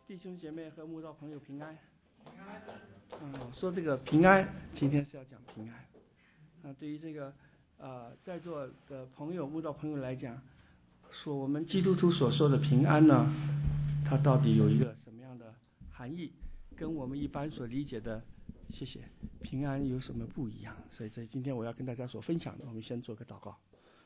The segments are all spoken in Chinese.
弟兄姐妹和慕道朋友平安。说这个平安，今天是要讲平安。对于这个在座的朋友、慕道朋友来讲，说我们基督徒所说的平安呢，它到底有一个什么样的含义，跟我们一般所理解的平安有什么不一样？所以今天我要跟大家所分享的，我们先做个祷告。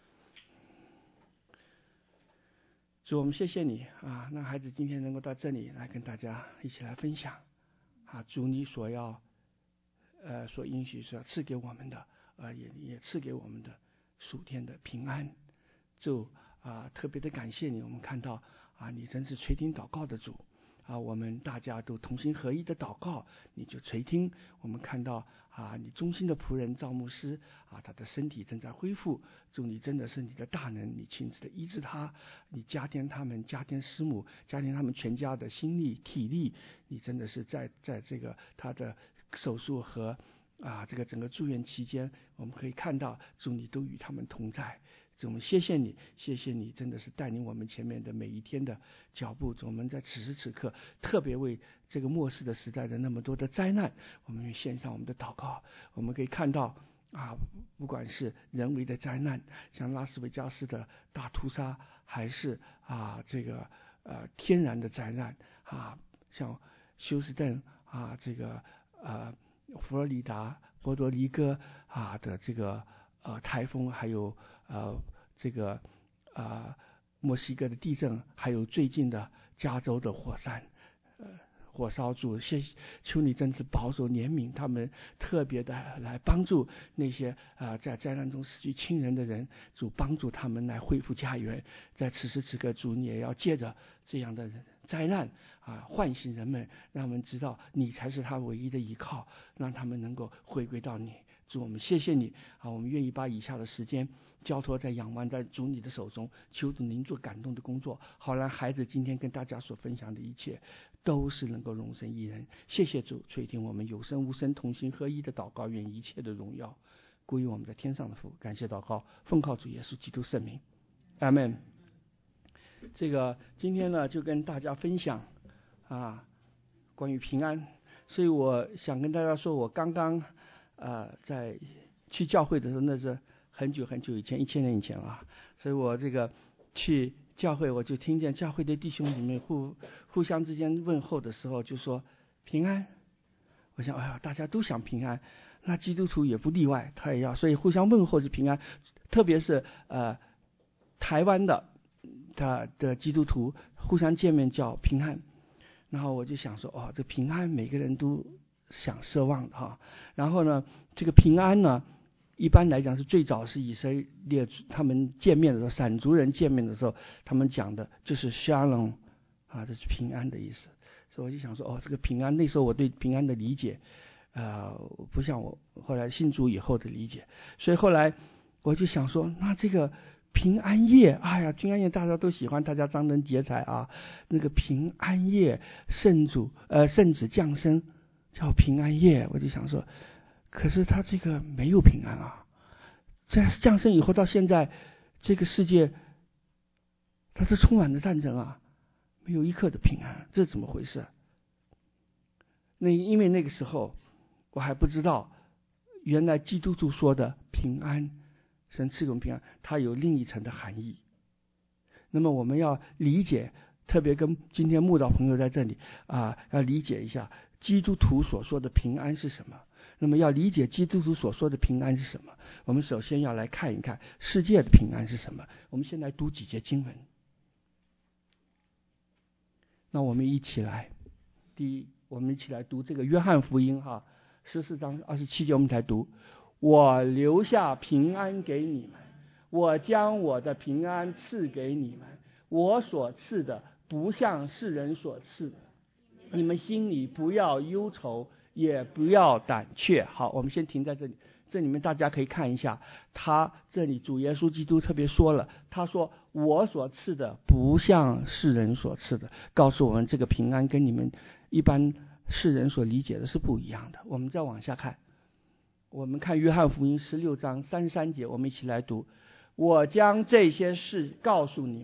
主，我们谢谢你啊，让孩子今天能够到这里来跟大家一起来分享啊，主你所应许所要赐给我们的也赐给我们的属天的平安。主特别的感谢你，我们看到你真是垂听祷告的主我们大家都同心合一的祷告，你就垂听。我们看到你忠心的仆人赵牧师他的身体正在恢复。主，你真的是你的大能，你亲自的医治他，你加添他们，加添师母，加添他们全家的心力体力。你真的是在这个他的手术和这个整个住院期间，我们可以看到主你都与他们同在。主，我们谢谢你，谢谢你真的是带领我们前面的每一天的脚步。主，我们在此时此刻特别为这个末世的时代的那么多的灾难，我们献上我们的祷告。我们可以看到不管是人为的灾难，像拉斯维加斯的大屠杀，还是这个天然的灾难像休斯顿这个佛罗里达、波多黎各的这个台风，还有这个墨西哥的地震，还有最近的加州的火山火烧。主，求你真是保守怜悯他们，特别的来帮助那些在灾难中失去亲人的人。主，帮助他们来恢复家园。在此时此刻，主你也要借着这样的灾难唤醒人们，让他们知道你才是他唯一的依靠，让他们能够回归到你。主，我们谢谢你我们愿意把以下的时间交托在仰望在主你的手中，求主您做感动的工作，好让孩子今天跟大家所分享的一切都是能够荣神益人。谢谢主垂听我们有声无声同心合一的祷告，愿一切的荣耀归于我们在天上的父。感谢祷告，奉靠主耶稣基督圣名，阿们。这个今天呢就跟大家分享关于平安。所以我想跟大家说，我刚刚在去教会的时候，那是很久很久以前，1000年以前所以我这个去教会，我就听见教会的弟兄里面互相之间问候的时候就说平安。我想大家都想平安，那基督徒也不例外，他也要，所以互相问候是平安。特别是台湾的他的基督徒互相见面叫平安。然后我就想说这平安每个人都想奢望的然后呢，这个平安呢，一般来讲是最早是以色列他们见面的时候，闪族人见面的时候，他们讲的就是 Shalom 这是平安的意思。所以我就想说这个平安，那时候我对平安的理解不像我后来信主以后的理解。所以后来我就想说，那这个平安夜，平安夜大家都喜欢，大家张灯结彩那个平安夜圣子降生叫平安夜。我就想说，可是他这个没有平安在降生以后到现在，这个世界它是充满了战争没有一刻的平安，这怎么回事？因为那个时候我还不知道，原来基督徒说的平安，神赐给我们平安，它有另一层的含义。那么我们要理解，特别跟今天慕道朋友在这里要理解一下基督徒所说的平安是什么。那么要理解基督徒所说的平安是什么，我们首先要来看一看世界的平安是什么。我们先来读几节经文。那我们一起来，我们一起来读这个约翰福音14章27节，我们来读：我留下平安给你们，我将我的平安赐给你们，我所赐的不像世人所赐的，你们心里不要忧愁，也不要胆怯。好，我们先停在这里。这里面大家可以看一下，他这里主耶稣基督特别说了，他说我所赐的不像世人所赐的，告诉我们这个平安跟你们一般世人所理解的是不一样的。我们再往下看，我们看约翰福音16章33节，我们一起来读：我将这些事告诉你们，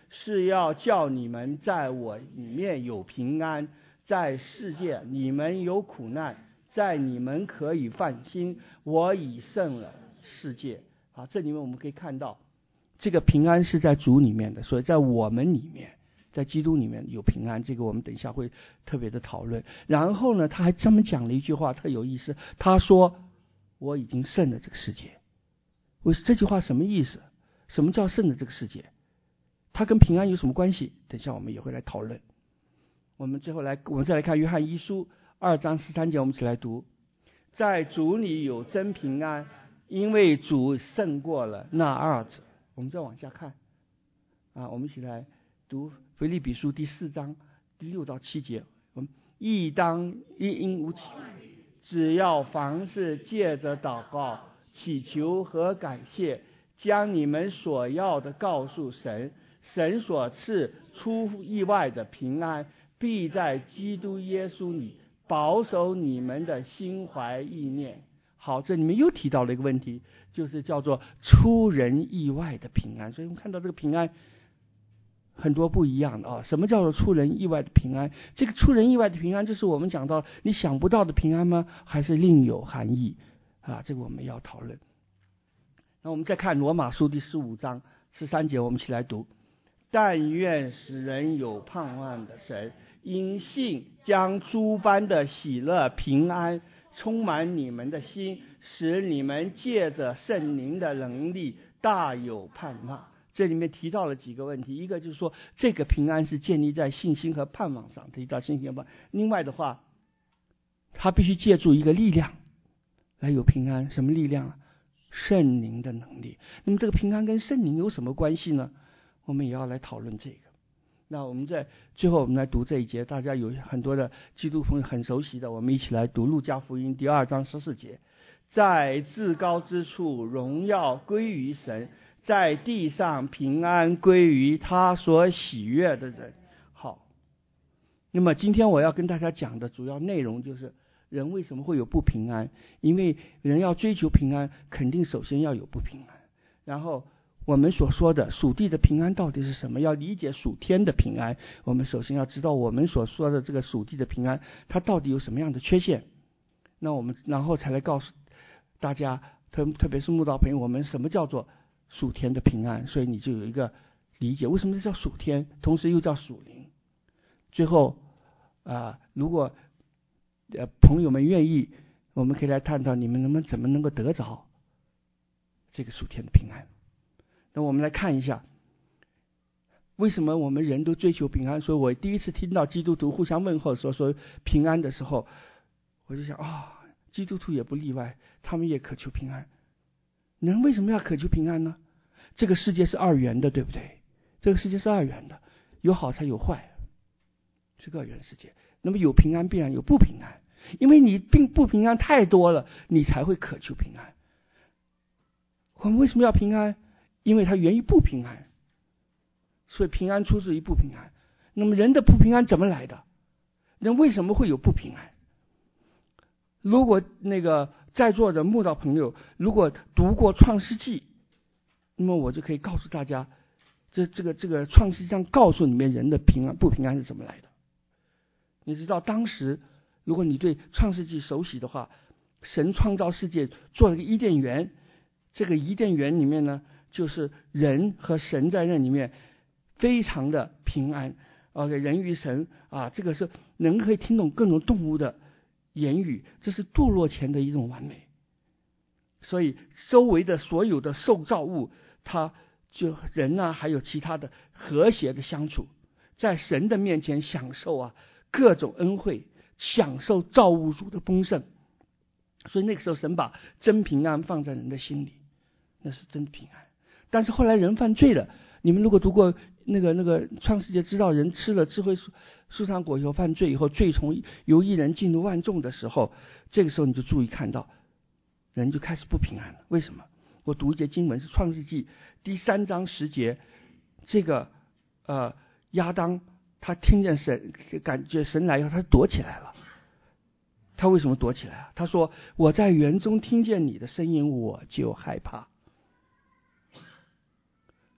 是要叫你们在我里面有平安，在世界你们有苦难，在你们可以放心，我已胜了世界。好，这里面我们可以看到，这个平安是在主里面的，所以在我们里面，在基督里面有平安，这个我们等一下会特别的讨论。然后呢，他还专门讲了一句话特有意思，他说我已经胜了这个世界。这句话什么意思？什么叫胜了这个世界？它跟平安有什么关系？等一下我们也会来讨论。我们再来看约翰一书2章13节，我们一起来读：在主里有真平安，因为主胜过了那二者。我们再往下看我们一起来读腓立比书第4章第6到7节。我们应当一应无奇，只要凡事借着祷告、祈求和感谢，将你们所要的告诉神，神所赐出乎意外的平安，必在基督耶稣里保守你们的心怀意念。好，这里面又提到了一个问题，就是叫做出人意外的平安。所以我们看到这个平安很多不一样的什么叫做出人意外的平安？这个出人意外的平安，就是我们讲到你想不到的平安吗？还是另有含义这个我们要讨论。那我们再看罗马书第15章13节，我们一起来读：但愿使人有盼望的神，因信将诸般的喜乐平安充满你们的心，使你们借着圣灵的能力大有盼望。这里面提到了几个问题，一个就是说这个平安是建立在信心和盼望上，提到信心和盼望。另外的话，他必须借助一个力量来有平安。什么力量？圣灵的能力。那么这个平安跟圣灵有什么关系呢？我们也要来讨论这个。那我们在最后我们来读这一节，大家有很多的基督朋友很熟悉的，我们一起来读路加福音第2章14节：在至高之处荣耀归于神，在地上平安归于他所喜悦的人。好，那么今天我要跟大家讲的主要内容就是人为什么会有不平安。因为人要追求平安，肯定首先要有不平安。然后我们所说的属地的平安到底是什么？要理解属天的平安，我们首先要知道我们所说的这个属地的平安，它到底有什么样的缺陷。那我们然后才来告诉大家，特别是慕道朋友，我们什么叫做属天的平安。所以你就有一个理解，为什么叫属天，同时又叫属灵。最后如果朋友们愿意，我们可以来探讨你们怎么能够得着这个属天的平安。那我们来看一下为什么我们人都追求平安。所以我第一次听到基督徒互相问候说平安的时候，我就想基督徒也不例外，他们也渴求平安。人为什么要渴求平安呢？这个世界是二元的，对不对？这个世界是二元的，有好才有坏，是个二元世界。那么有平安必然有不平安，因为你不平安太多了，你才会渴求平安。我们为什么要平安？因为它源于不平安，所以平安出自于不平安。那么人的不平安怎么来的？人为什么会有不平安？如果在座的慕道朋友如果读过创世纪，那么我就可以告诉大家，这个创世纪上告诉你们人的不平安是怎么来的。你知道当时如果你对创世纪熟悉的话，神创造世界做了个伊甸园，这个伊甸园里面呢，就是人和神在那里面非常的平安。人与神这个是人可以听懂各种动物的言语，这是堕落前的一种完美。所以周围的所有的受造物，它就人还有其他的和谐的相处，在神的面前享受各种恩惠，享受造物主的丰盛。所以那个时候神把真平安放在人的心里，那是真平安。但是后来人犯罪了，你们如果读过那个创世纪，知道人吃了智慧树上果以后犯罪以后，罪从由一人进入万众的时候，这个时候你就注意看到人就开始不平安了。为什么？我读一节经文是创世纪第3章10节，这个亚当他听见神，感觉神来以后，他躲起来了。他为什么躲起来他说我在园中听见你的声音，我就害怕。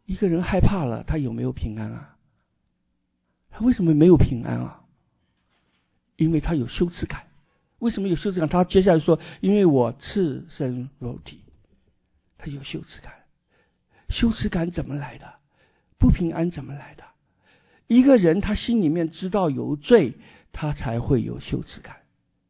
一个人害怕了，他有没有平安啊？他为什么没有平安啊？因为他有羞耻感。为什么有羞耻感？他接下来说，因为我赤身肉体，他有羞耻感。羞耻感怎么来的？不平安怎么来的？一个人他心里面知道有罪，他才会有羞耻感。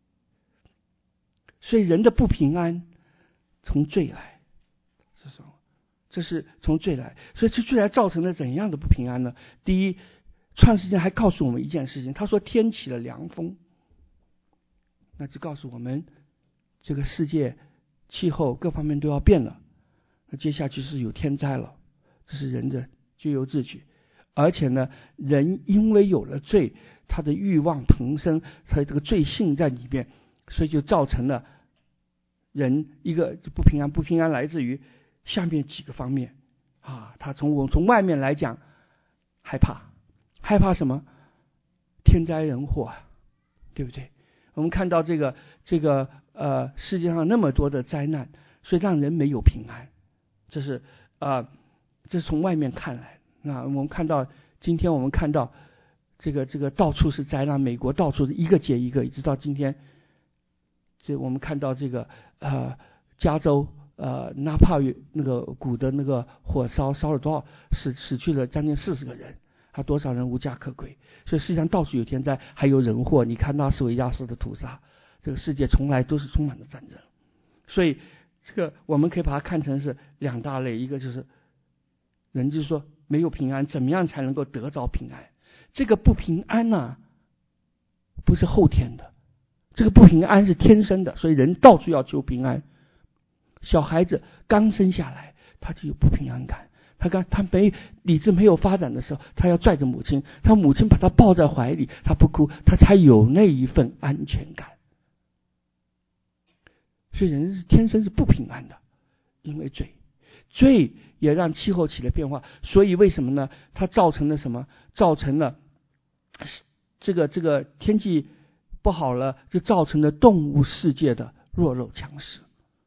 所以人的不平安从罪来，是什么？这是从罪来。所以这罪来造成了怎样的不平安呢？第一，创世纪还告诉我们一件事情，他说天起了凉风，那就告诉我们这个世界气候各方面都要变了，那接下去是有天灾了，这是人的咎由自取。而且呢，人因为有了罪，他的欲望膨生，他这个罪性在里面，所以就造成了人一个不平安。不平安来自于下面几个方面啊，他从外面来讲，害怕什么？天灾人祸，对不对？我们看到这个世界上那么多的灾难，所以让人没有平安。这是从外面看来。那我们看到今天我们看到这个到处是灾难，美国到处是一个接一个，一直到今天，这我们看到这个加州纳帕那个谷的那个火烧了多少，死去了将近40个人，还多少人无家可归。所以世界上到处有天灾，还有人祸。你看拉斯维加斯的屠杀，这个世界从来都是充满了战争。所以这个我们可以把它看成是两大类，一个就是人就是说没有平安，怎么样才能够得着平安？这个不平安呢，不是后天的，这个不平安是天生的，所以人到处要求平安。小孩子刚生下来，他就有不平安感。他理智没有发展的时候，他要拽着母亲，他母亲把他抱在怀里，他不哭，他才有那一份安全感。所以人是天生是不平安的，因为罪也让气候起了变化。所以为什么呢？它造成了什么？造成了这个天气不好了，就造成了动物世界的弱肉强食。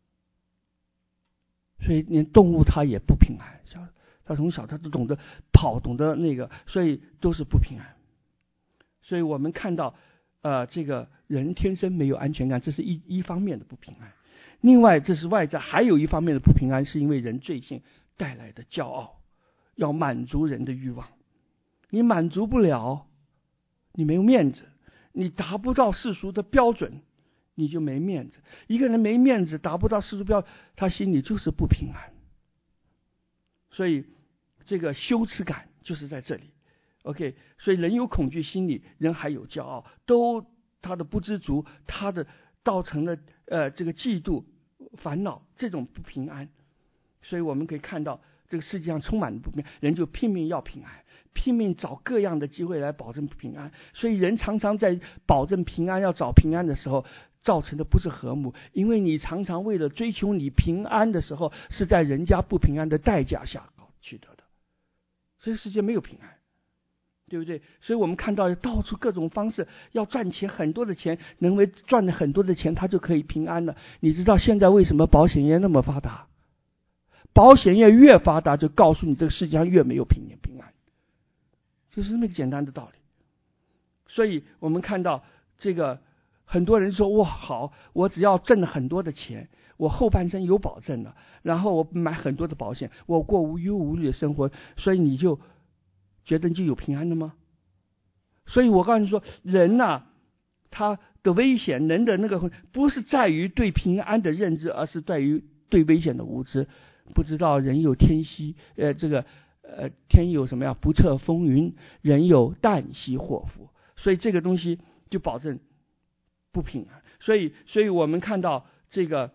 所以连动物它也不平安，他从小他都懂得跑，懂得那个，所以都是不平安。所以我们看到这个人天生没有安全感，这是一方面的不平安。另外这是外在，还有一方面的不平安，是因为人罪性带来的骄傲，要满足人的欲望。你满足不了，你没有面子，你达不到世俗的标准，你就没面子。一个人没面子，达不到世俗标准，他心里就是不平安。所以这个羞耻感就是在这里。 OK， 所以人有恐惧心理，人还有骄傲，都他的不知足，他的造成了这个嫉妒、烦恼，这种不平安。所以我们可以看到这个世界上充满了不平安，人就拼命要平安，拼命找各样的机会来保证平安。所以人常常在保证平安、要找平安的时候，造成的不是和睦，因为你常常为了追求你平安的时候，是在人家不平安的代价下取得的。这个世界没有平安，对不对？所以我们看到到处各种方式要赚钱，很多的钱，能为赚了很多的钱，他就可以平安了。你知道现在为什么保险业那么发达？保险业越发达，就告诉你这个世界上越没有平安，就是这么简单的道理。所以我们看到这个很多人说，哇好，我只要挣了很多的钱，我后半生有保证了，然后我买很多的保险，我过无忧无虑的生活，所以你就觉得你就有平安了吗？所以我告诉你说，人啊，他的危险，人的那个不是在于对平安的认知，而是在于对危险的无知。不知道人有天息，天有什么呀？不测风云，人有旦夕祸福。所以这个东西就保证不平安。所以我们看到这个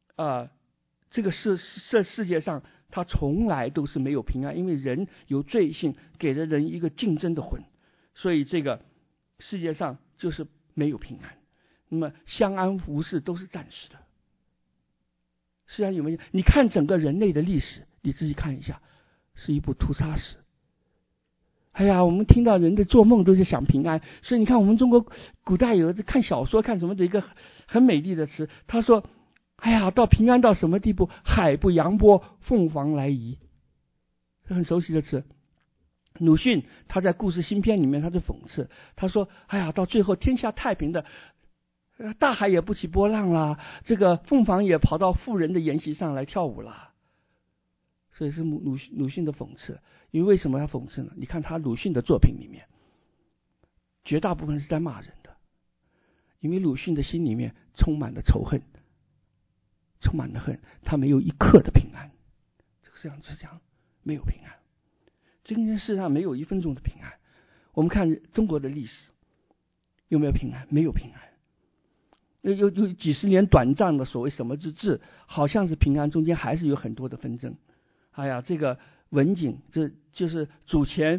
世界上它从来都是没有平安，因为人有罪性，给了人一个竞争的魂，所以这个世界上就是没有平安。那么相安无事都是暂时的。实际上有没有？你看整个人类的历史，你自己看一下，是一部屠杀史。哎呀，我们听到人的做梦都是想平安，所以你看我们中国古代有看小说看什么的一个很美丽的词，他说哎呀，到平安到什么地步？海不扬波，凤凰来仪。 很熟悉的词。鲁迅他在《故事新篇》里面他就讽刺，他说：“哎呀，到最后天下太平的，大海也不起波浪啦，这个凤凰也跑到富人的筵席上来跳舞啦。”所以是鲁迅的讽刺。因为为什么要讽刺呢？你看他鲁迅的作品里面，绝大部分是在骂人的，因为鲁迅的心里面充满了仇恨，充满了恨，他没有一刻的平安。这个世界上是这样，没有平安。今天世上没有1分钟的平安。我们看中国的历史，有没有平安？没有平安。有几十年短暂的所谓什么之治，好像是平安，中间还是有很多的纷争。哎呀，这个文景，这就是主前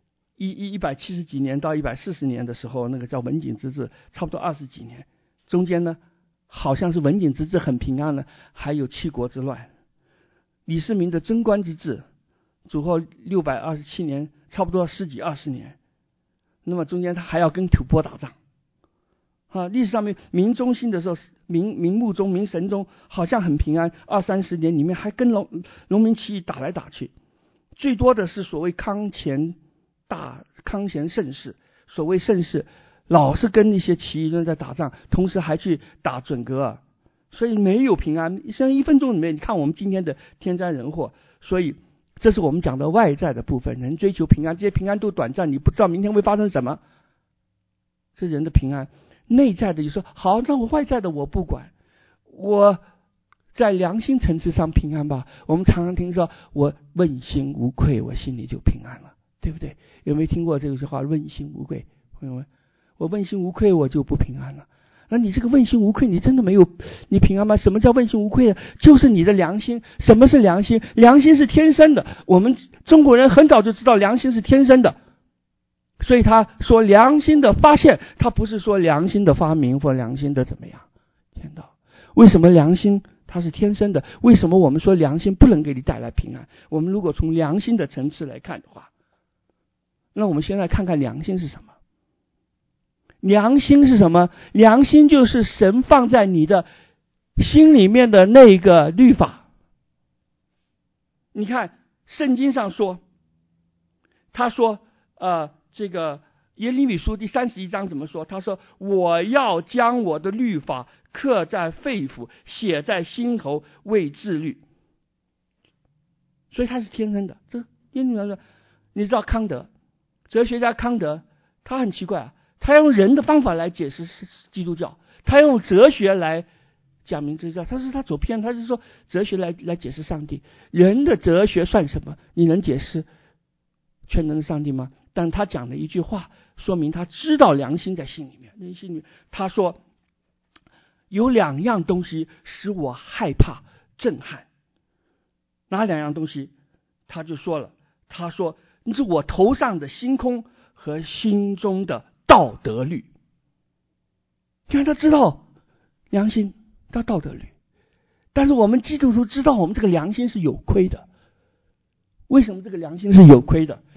170几年到140年的时候，那个叫文景之治，差不多20几年。中间呢，好像是文景之治很平安了，还有七国之乱。李世民的贞观之治，主后627年，差不多10几20年。那么中间他还要跟吐蕃打仗。历史上面明中兴的时候，明穆宗、明神宗好像很平安，20-30年里面还跟农民起义打来打去。最多的是所谓康乾盛世，所谓盛世老是跟那些起义人在打仗，同时还去打准噶尔，所以没有平安。像1分钟里面，你看我们今天的天灾人祸，所以这是我们讲的外在的部分。人追求平安，这些平安都短暂，你不知道明天会发生什么，是人的平安。内在的就说好，那我外在的我不管，我在良心层次上平安吧。我们常常听说我问心无愧，我心里就平安了，对不对？有没有听过这个句话？问心无愧，朋友们，我问心无愧，我就不平安了。那你这个问心无愧，你真的没有你平安吗？什么叫问心无愧呢？就是你的良心。什么是良心？良心是天生的。我们中国人很早就知道良心是天生的，所以他说良心的发现，他不是说良心的发明或良心的怎么样。天道，为什么良心它是天生的？为什么我们说良心不能给你带来平安？我们如果从良心的层次来看的话，那我们现在看看良心是什么。良心是什么？良心就是神放在你的心里面的那个律法。你看圣经上说，他说这个耶利米书第31章怎么说？他说我要将我的律法刻在肺腑，写在心头，为治律。所以他是天生的。这耶利米说，你知道康德，哲学家康德，他很奇怪啊，他用人的方法来解释基督教，他用哲学来讲明基督教。他说他走偏，他是说哲学来解释上帝。人的哲学算什么？你能解释全能的上帝吗？但他讲了一句话，说明他知道良心在心里面。那心里面他说有2样东西使我害怕震撼。哪2样东西？他就说了，他说你是我头上的星空和心中的道德律。因为他知道良心到道德律，但是我们基督徒知道我们这个良心是有亏的。为什么这个良心是有亏的？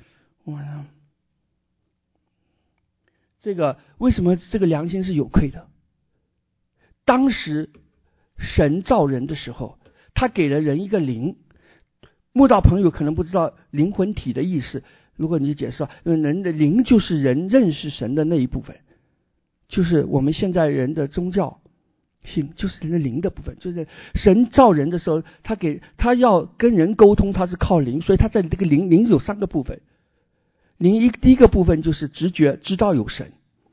为什么这个良心是有亏的？当时神造人的时候，他给了人一个灵。慕道朋友可能不知道灵魂体的意思，如果你解释，人的灵就是人认识神的那一部分，就是我们现在人的宗教性，就是人的灵的部分。就是神造人的时候，他要跟人沟通，他是靠灵，所以他在这个灵有3个部分。第一个部分就是直觉，知道有神；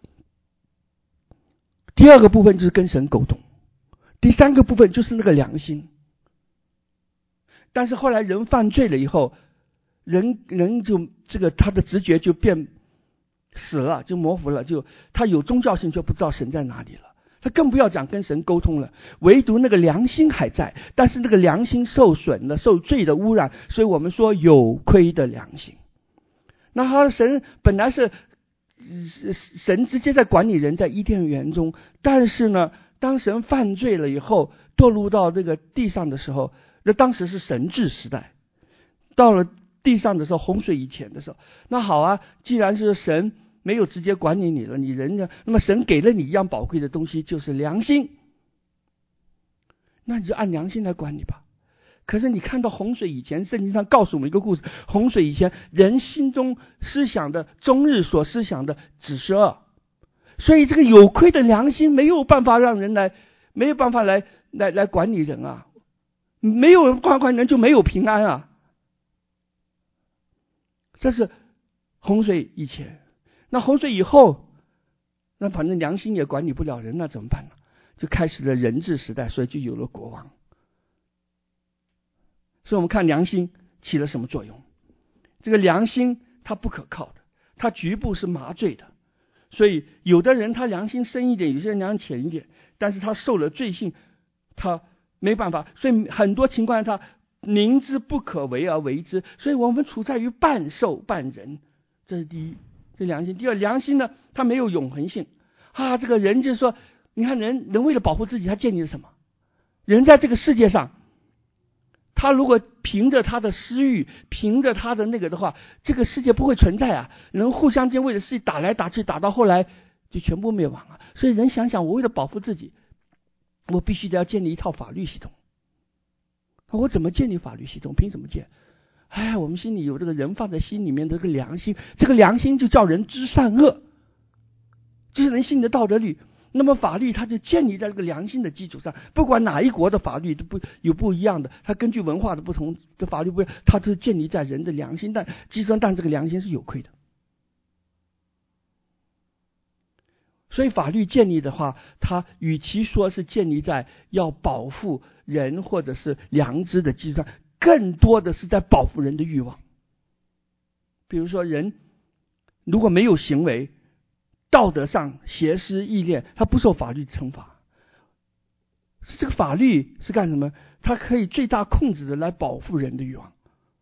第2个部分就是跟神沟通；第3个部分就是那个良心。但是后来人犯罪了以后，人就他的直觉就变死了，就模糊了，就他有宗教性就不知道神在哪里了，他更不要讲跟神沟通了。唯独那个良心还在，但是那个良心受损了，受罪的污染，所以我们说有亏的良心。那神本来是神直接在管理人，在伊甸园中，但是呢，当神犯罪了以后，堕入到这个地上的时候，那当时是神治时代，到了地上的时候，洪水以前的时候，那好啊，既然是神没有直接管理你了，你人呢，那么神给了你一样宝贵的东西，就是良心，那你就按良心来管理吧。 可是你看到洪水以前，圣经上告诉我们一个故事，洪水以前人心中思想的终日所思想的只是恶，所以这个有亏的良心没有办法让人没有办法来管理人啊，没有人管人就没有平安啊。这是洪水以前。那洪水以后，那反正良心也管理不了人，那怎么办呢？就开始了人治时代，所以就有了国王。所以我们看良心起了什么作用？这个良心它不可靠的，它局部是麻醉的。所以有的人他良心深一点，有些人良心浅一点，但是他受了罪性，他没办法。所以很多情况下他明知不可为而为之，所以我们处在于半兽半人，这是第一，这良心。第二，良心呢，它没有永恒性啊。这个人就是说，你看人为了保护自己，他建立了什么？人在这个世界上，他如果凭着他的私欲，凭着他的那个的话，这个世界不会存在啊。人互相间为了事情打来打去，打到后来就全部灭亡啊。所以人想想，我为了保护自己，我必须得要建立一套法律系统。我怎么建立法律系统？凭什么建？我们心里有这个人放在心里面的这个良心，这个良心就叫人知善恶，这是人性的道德律。那么法律它就建立在这个良心的基础上，不管哪一国的法律都不一样的，它根据文化的不同的法律不一样，它都是建立在人的良心但基础上，但这个良心是有亏的。所以法律建立的话，它与其说是建立在要保护人或者是良知的基础上，更多的是在保护人的欲望。比如说人如果没有行为，道德上邪思意念，他不受法律惩罚。这个法律是干什么？它可以最大控制的来保护人的欲望。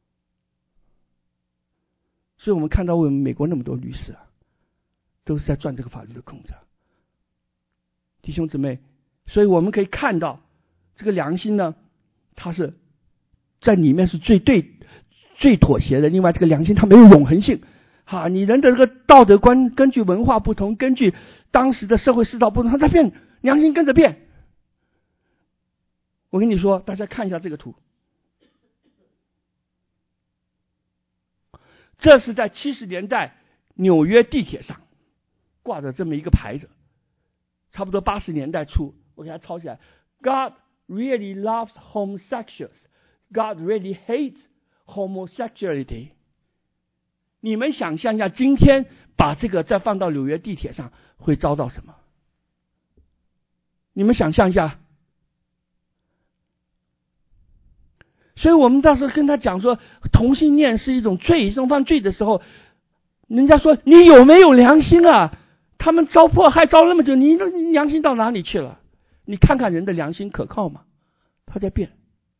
所以我们看到为什么美国那么多律师都是在赚这个法律的空子。弟兄姊妹，所以我们可以看到这个良心呢，它是在里面是最妥协的。另外这个良心它没有永恒性。你人的这个道德观根据文化不同，根据当时的社会世道不同，它在变，良心跟着变。我跟你说，大家看一下这个图，这是在70年代纽约地铁上挂着这么一个牌子，差不多80年代初，我给它抄起来 ：God really loves homosexuals. God really hates homosexuality. 你们想象一下，今天把这个再放到纽约地铁上，会遭到什么？你们想象一下。所以我们到时候跟他讲说，同性恋是一种罪，一种犯罪的时候，人家说你有没有良心啊？他们遭迫害遭那么久，你良心到哪里去了？你看看人的良心可靠吗？他在变。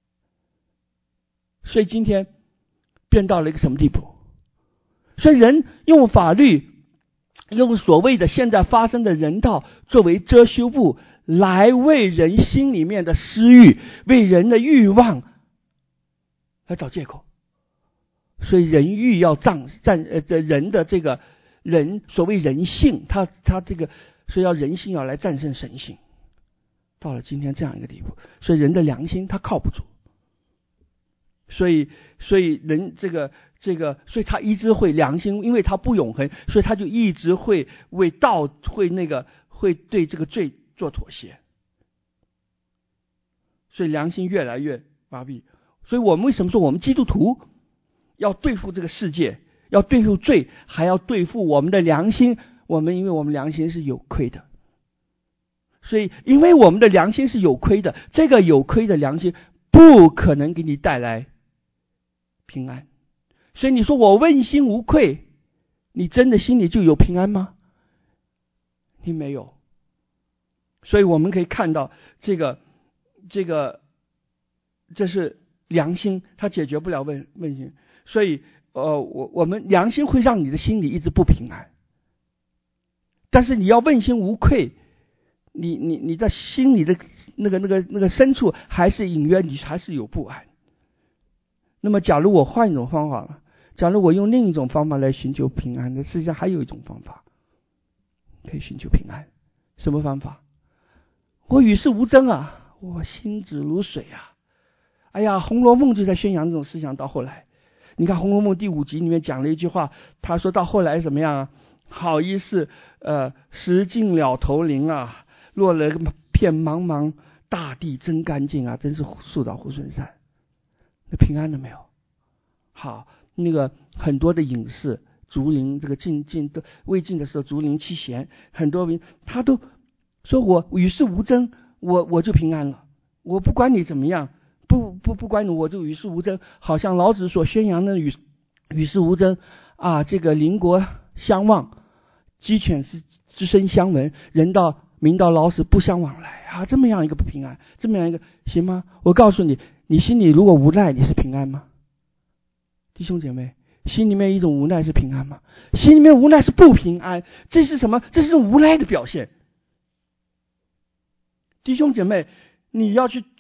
所以今天变到了一个什么地步？所以人用法律，用所谓的现在发生的人道作为遮羞布，来为人心里面的私欲，为人的欲望来找借口。所以人欲要人的这个人所谓人性，他这个所以要人性要来战胜神性。到了今天这样一个地步，所以人的良心他靠不住。所以人这个，所以他一直会良心，因为他不永恒，所以他就一直会为道会对这个罪做妥协。所以良心越来越麻痹。所以我们为什么说我们基督徒要对付这个世界，要对付罪，还要对付我们的良心？因为我们良心是有亏的。所以因为我们的良心是有亏的，这个有亏的良心不可能给你带来平安。所以你说我问心无愧，你真的心里就有平安吗？你没有。所以我们可以看到这是良心，它解决不了问题。所以我们良心会让你的心里一直不平安，但是你要问心无愧，你在心里的那个深处还是隐约你还是有不安。那么假如我换一种方法了，假如我用另一种方法来寻求平安，那实际上还有一种方法可以寻求平安。什么方法？我与世无争啊，我心止如水哎呀，《红楼梦》就在宣扬这种思想。到后来，你看《红楼梦》第5集里面讲了一句话，他说到后来怎么样啊？好一是石尽了头林啊，落了片茫茫大地真干净啊，真是树倒猢狲散。那平安了没有？好，那个很多的隐士，竹林这个魏晋的时候，竹林七贤，很多人他都说我与世无争，我就平安了，我不管你怎么样，不管你，我就与世无争。好像老子所宣扬的与世无争啊，这个邻国相望，鸡犬之声相闻，民到老死不相往来啊，这么样一个不平安，这么样一个行吗？我告诉你，你心里如果无奈，你是平安吗？弟兄姐妹，心里面一种无奈是平安吗？心里面无奈是不平安，这是什么？这是一种无奈的表现。弟兄姐妹，你要去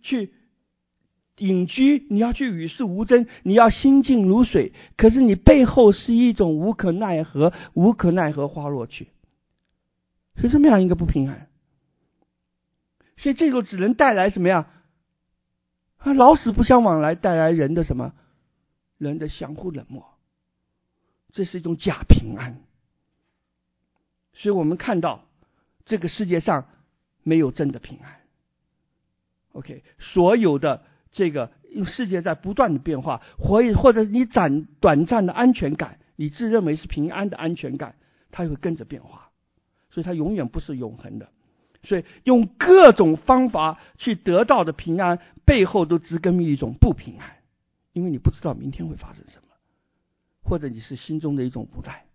隐居，你要去与世无争，你要心静如水，可是你背后是一种无可奈何花落去，是这么样一个不平安。所以这个只能带来什么呀？老死不相往来，带来人的什么？人的相互冷漠，这是一种假平安。所以我们看到这个世界上没有真的平安。OK， 所有的这个世界在不断的变化，或者你短暂的安全感，你自认为是平安的安全感，它会跟着变化，所以它永远不是永恒的。所以用各种方法去得到的平安，背后都植根于一种不平安，因为你不知道明天会发生什么，或者你是心中的一种无奈。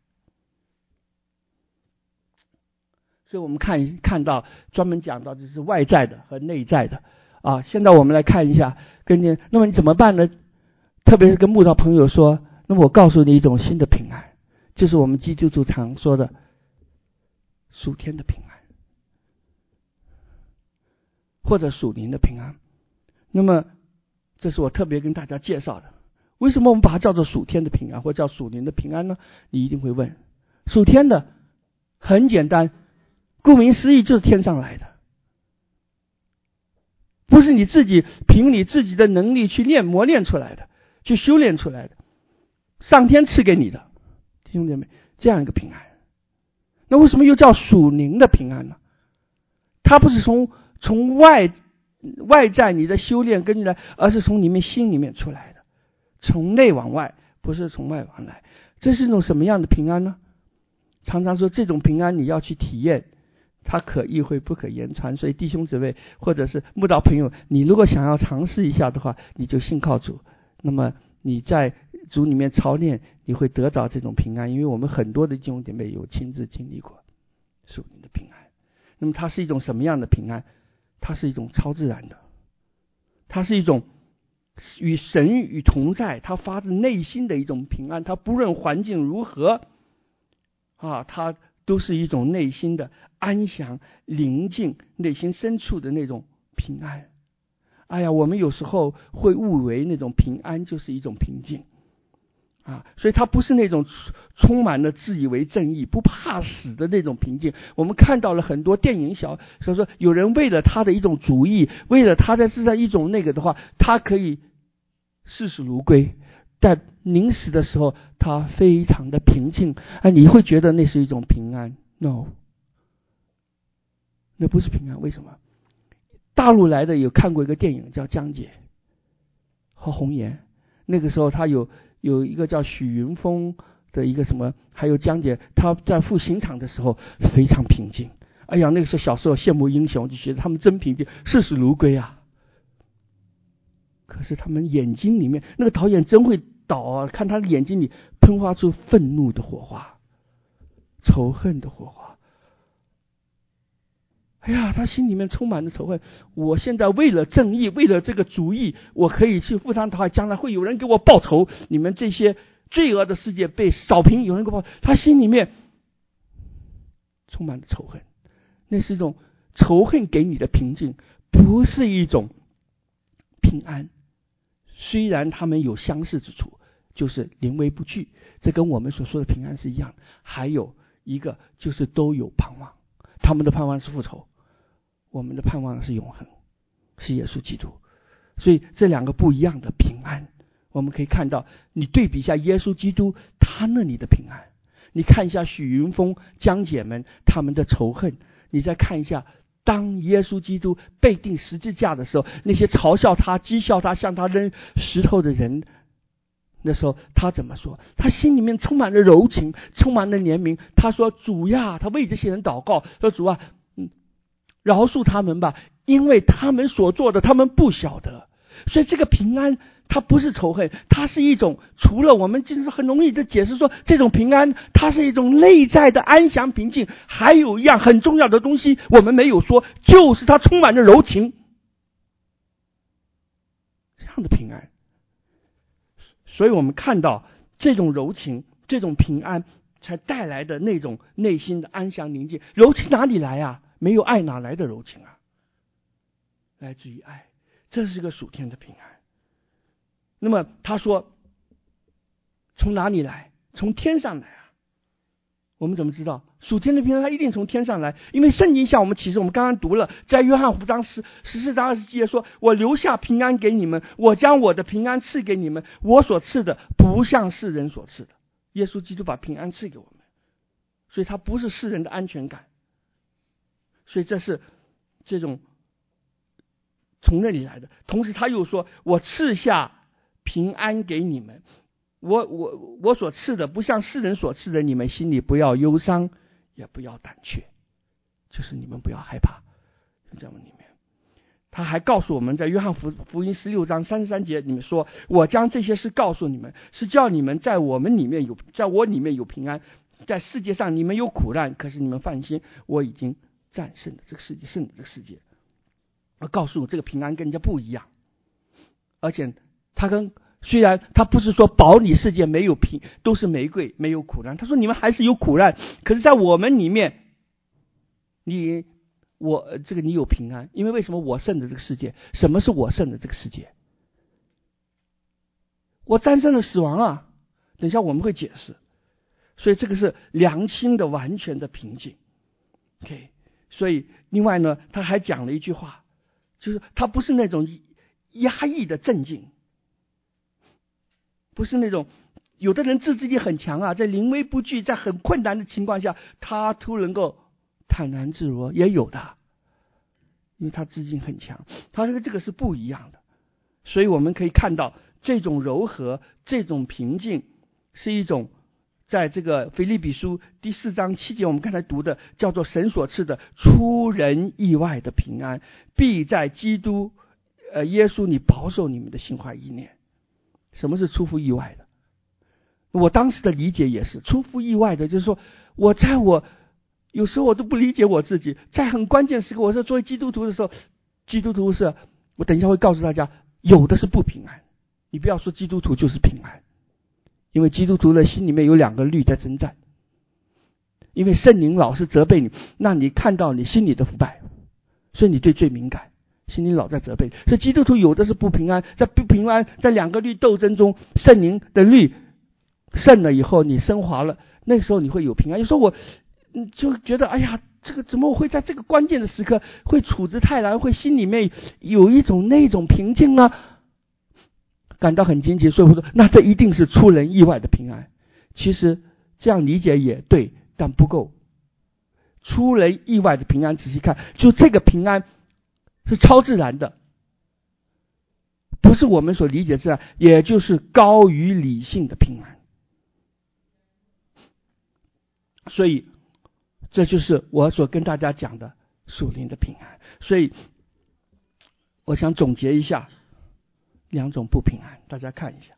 所以我们看到专门讲到这是外在的和内在的啊。现在我们来看一下那么你怎么办呢？特别是跟慕道朋友说，那么我告诉你一种新的平安，就是我们基督徒常说的属天的平安，或者属灵的平安。那么这是我特别跟大家介绍的。为什么我们把它叫做属天的平安，或叫属灵的平安呢？你一定会问，属天的很简单，顾名思义就是天上来的，不是你自己凭你自己的能力去磨练出来的，去修炼出来的，上天赐给你的。弟兄姐妹，这样一个平安。那为什么又叫属灵的平安呢？它不是从外在你的修炼跟进来，而是从你们心里面出来的，从内往外，不是从外往来。这是一种什么样的平安呢？常常说这种平安你要去体验，它可意会不可言传。所以弟兄姊妹或者是慕道朋友，你如果想要尝试一下的话，你就信靠主，那么你在主里面操练，你会得到这种平安。因为我们很多的弟兄姐妹有亲自经历过属灵的平安。那么它是一种什么样的平安？它是一种超自然的，它是一种与神与同在，它发自内心的一种平安。它不论环境如何啊，它都是一种内心的安详、宁静，内心深处的那种平安。哎呀，我们有时候会误以为那种平安就是一种平静啊，所以它不是那种充满了自以为正义、不怕死的那种平静。我们看到了很多电影所以说有人为了他的一种主义，为了他在一种那个的话，他可以视死如归，在临死的时候他非常的平静。你会觉得那是一种平安 ？No， 那不是平安。为什么？大陆来的有看过一个电影叫《江姐》和红颜，那个时候他有一个叫许云峰的一个什么，还有江姐，他在赴刑场的时候非常平静。哎呀，那个时候小时候羡慕英雄，就觉得他们真平静，视死如归啊。可是他们眼睛里面，那个导演真会导啊，看他的眼睛里喷发出愤怒的火花，仇恨的火花。哎呀，他心里面充满了仇恨。我现在为了正义，为了这个主义，我可以去赴汤蹈海，将来会有人给我报仇。你们这些罪恶的世界被扫平，有人给我报仇。他心里面充满了仇恨，那是一种仇恨给你的平静，不是一种平安。虽然他们有相似之处，就是临危不惧，这跟我们所说的平安是一样的。还有一个就是都有盼望，他们的盼望是复仇，我们的盼望是永恒，是耶稣基督。 所以这两个不一样的平安，我们可以看到，你对比一下耶稣基督他那里的平安，你看一下许云峰、江姐们他们的仇恨，你再看一下当耶稣基督被钉十字架的时候，那些嘲笑他、讥笑他、向他扔石头的人，那时候他怎么说？他心里面充满了柔情，充满了怜悯。他说：“主呀，他为这些人祷告，说主啊，饶恕他们吧，因为他们所做的，他们不晓得。”所以这个平安，它不是仇恨，它是一种除了我们就是很容易的解释说，这种平安，它是一种内在的安详平静。还有一样很重要的东西，我们没有说，就是它充满了柔情，这样的平安。所以我们看到这种柔情、这种平安，才带来的那种内心的安详宁静。柔情哪里来啊？没有爱哪来的柔情啊？来自于爱，这是个属天的平安。那么他说从哪里来？从天上来啊。我们怎么知道属天的平安？它一定从天上来，因为圣经向我们启示，我们刚刚读了，在约翰福音14章20节说：“我留下平安给你们，我将我的平安赐给你们，我所赐的不像世人所赐的。”耶稣基督把平安赐给我们，所以他不是世人的安全感，所以这是这种从那里来的。同时他又说：“我赐下平安给你们，我所赐的不像世人所赐的，你们心里不要忧伤，也不要胆怯，就是你们不要害怕。”在我们里面，他还告诉我们，在约翰福音16章33节里面说：“我将这些事告诉你们，是叫你们在我里面有平安。在世界上你们有苦难，可是你们放心，我已经战胜了这个世界，胜了这个世界。”我告诉我，这个平安跟人家不一样，而且虽然他不是说保你世界没有都是玫瑰没有苦难，他说你们还是有苦难，可是在我们里面，你有平安。因为为什么我胜的这个世界？什么是我胜的这个世界？我战胜了死亡啊！等一下我们会解释。所以这个是良心的完全的平静。OK， 所以另外呢，他还讲了一句话，就是他不是那种压抑的镇静，不是那种有的人自制力很强啊，在临危不惧，在很困难的情况下，他都能够坦然自若，也有的，因为他自制力很强。他说这个是不一样的。所以我们可以看到这种柔和、这种平静，是一种在这个腓立比书第4章7节我们刚才读的，叫做神所赐的出人意外的平安，必在基督耶稣里保守你们的心怀意念。什么是出乎意外的？我当时的理解也是出乎意外的，就是说我有时候我都不理解我自己，在很关键时刻，我说作为基督徒的时候，基督徒是我等一下会告诉大家，有的是不平安。你不要说基督徒就是平安，因为基督徒的心里面有2个律在征战，因为圣灵老是责备你，让你看到你心里的腐败，所以你对罪敏感，心里老在责备。所以基督徒有的是不平安，在不平安，在2个律斗争中，圣灵的律胜了以后，你升华了，那时候你会有平安。有时候我就觉得，哎呀，这个怎么我会在这个关键的时刻会处之泰然，会心里面有一种那种平静呢？感到很惊奇，所以我说，那这一定是出人意外的平安。其实这样理解也对，但不够。出人意外的平安，仔细看，就这个平安是超自然的，不是我们所理解自然，也就是高于理性的平安。所以这就是我所跟大家讲的属灵的平安。所以我想总结一下2种不平安，大家看一下。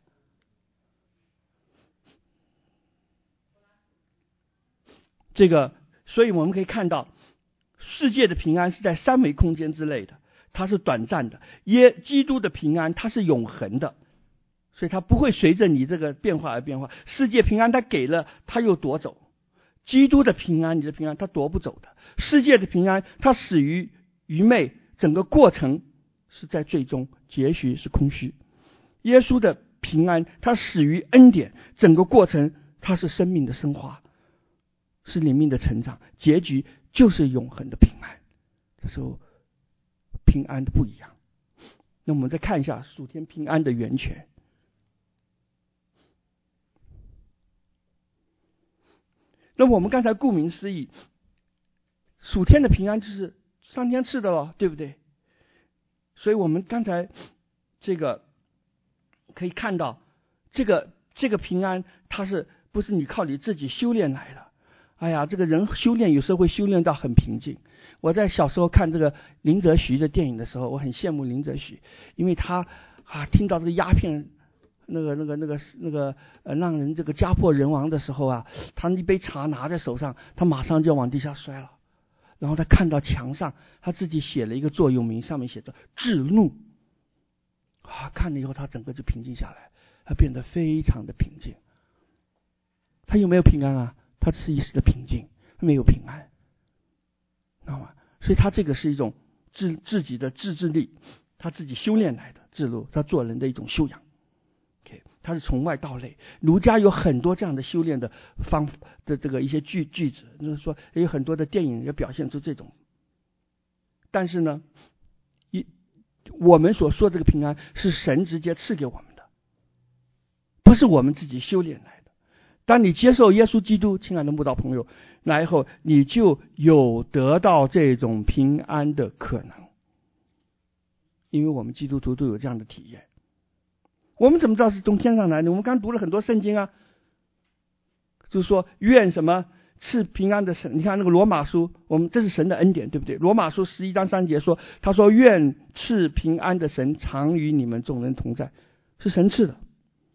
所以我们可以看到，世界的平安是在3维空间之内的，它是短暂的；基督的平安它是永恒的，所以它不会随着你这个变化而变化。世界平安它给了，它又夺走；基督的平安，你的平安它夺不走的。世界的平安它始于愚昧，整个过程是在最终结局是空虚。耶稣的平安它始于恩典，整个过程它是生命的升华，是灵命的成长，结局就是永恒的平安。这时候平安的不一样。 那我们再看一下属天平安的源泉。那我们刚才顾名思义，属天的平安就是上天赐的了，对不对？所以我们刚才这个可以看到，这个平安，它是不是你靠你自己修炼来的？哎呀，这个人修炼有时候会修炼到很平静。我在小时候看这个林则徐的电影的时候，我很羡慕林则徐，因为他听到这个鸦片让人这个家破人亡的时候啊，他一杯茶拿在手上，他马上就要往地下摔了。然后他看到墙上他自己写了一个座右铭，上面写着治怒。看了以后他整个就平静下来，他变得非常的平静。他有没有平安啊？他是一时的平静，他没有平安，知道吗？所以他这个是一种自己的自制力，他自己修炼来的自路，他做人的一种修养。他是从外到内，儒家有很多这样的修炼的方的这个一些句子，就是说也有很多的电影也表现出这种。但是呢，我们所说这个平安是神直接赐给我们的，不是我们自己修炼来的。当你接受耶稣基督，亲爱的慕道朋友，来以后你就有得到这种平安的可能，因为我们基督徒都有这样的体验。我们怎么知道是从天上来的？我们刚读了很多圣经啊，就是说愿什么赐平安的神。你看那个罗马书，我们这是神的恩典，对不对？罗马书11章3节说，他说愿赐平安的神常与你们众人同在，是神赐的。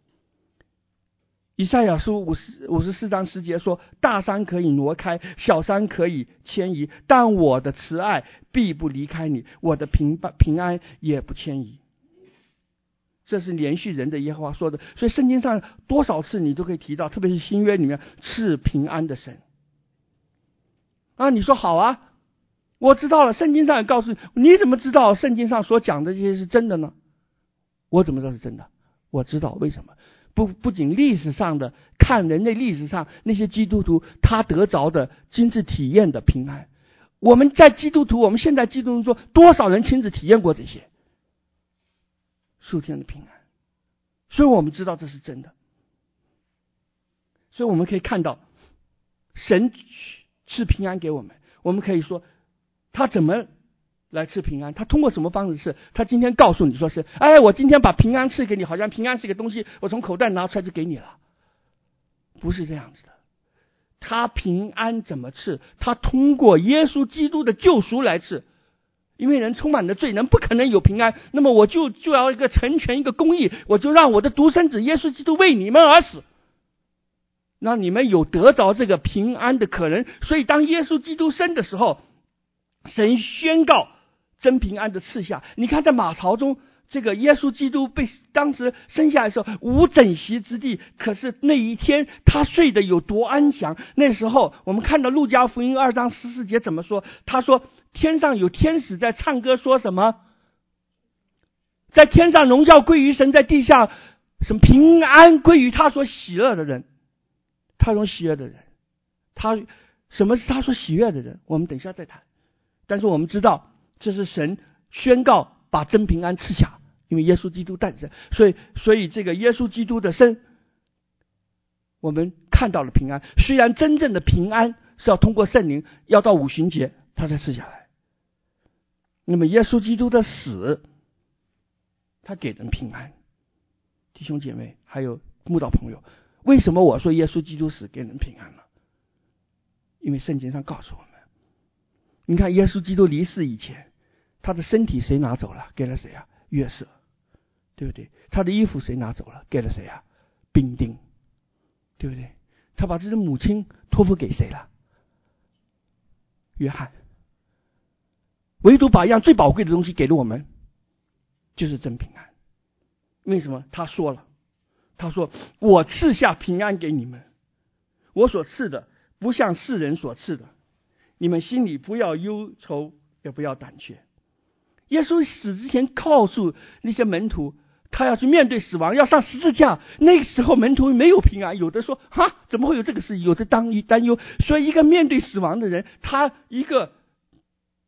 以赛亚书54章10节说，大山可以挪开，小山可以迁移，但我的慈爱必不离开你，我的平安也不迁移。这是连续人的耶和华说的。所以圣经上多少次你都可以提到，特别是新约里面赐平安的神你说好啊，我知道了，圣经上也告诉你，你怎么知道圣经上所讲的这些是真的呢？我怎么知道是真的？我知道，为什么？不仅历史上的，看人类历史上那些基督徒他得着的亲自体验的平安，我们在基督徒，我们现在基督徒说，多少人亲自体验过这些属天的平安，所以我们知道这是真的。所以我们可以看到神赐平安给我们，我们可以说他怎么来赐平安，他通过什么方式赐？他今天告诉你说是，我今天把平安赐给你，好像平安是个东西我从口袋拿出来就给你了，不是这样子的。他平安怎么赐？他通过耶稣基督的救赎来赐。因为人充满了罪，人不可能有平安，那么我就要一个成全一个公义，我就让我的独生子耶稣基督为你们而死，让你们有得着这个平安的可能。所以当耶稣基督生的时候，神宣告真平安的赐下。你看在马槽中，这个耶稣基督被当时生下来的时候无枕席之地，可是那一天他睡得有多安详。那时候我们看到路加福音2章14节怎么说，他说天上有天使在唱歌，说什么？在天上荣耀归于神，在地下什么平安归于他所喜乐的人。他所喜悦的人，什么是他所喜悦的人？我们等一下再谈。但是我们知道这是神宣告把真平安赐下，因为耶稣基督诞生，所以这个耶稣基督的生，我们看到了平安。虽然真正的平安是要通过圣灵，要到五旬节他才赐下来。那么耶稣基督的死，他给人平安。弟兄姐妹还有慕道朋友，为什么我说耶稣基督死给人平安呢？因为圣经上告诉我们，你看耶稣基督离世以前，他的身体谁拿走了？给了谁啊？约瑟，对不对？他的衣服谁拿走了？给了谁啊？兵丁，对不对？他把自己的母亲托付给谁了？约翰。唯独把一样最宝贵的东西给了我们，就是真平安。为什么？他说了，他说我赐下平安给你们，我所赐的不像世人所赐的，你们心里不要忧愁，也不要胆怯。耶稣死之前告诉那些门徒，他要去面对死亡，要上十字架。那个时候门徒没有平安，有的说怎么会有这个事？有的担忧。所以一个面对死亡的人，他一个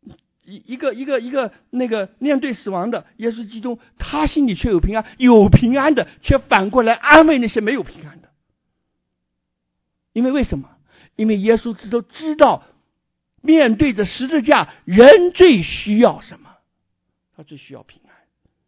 一个那个面对死亡的耶稣基督，他心里却有平安，有平安的却反过来安慰那些没有平安的。因为什么？因为耶稣基督知道面对着十字架，人最需要什么？他最需要平安。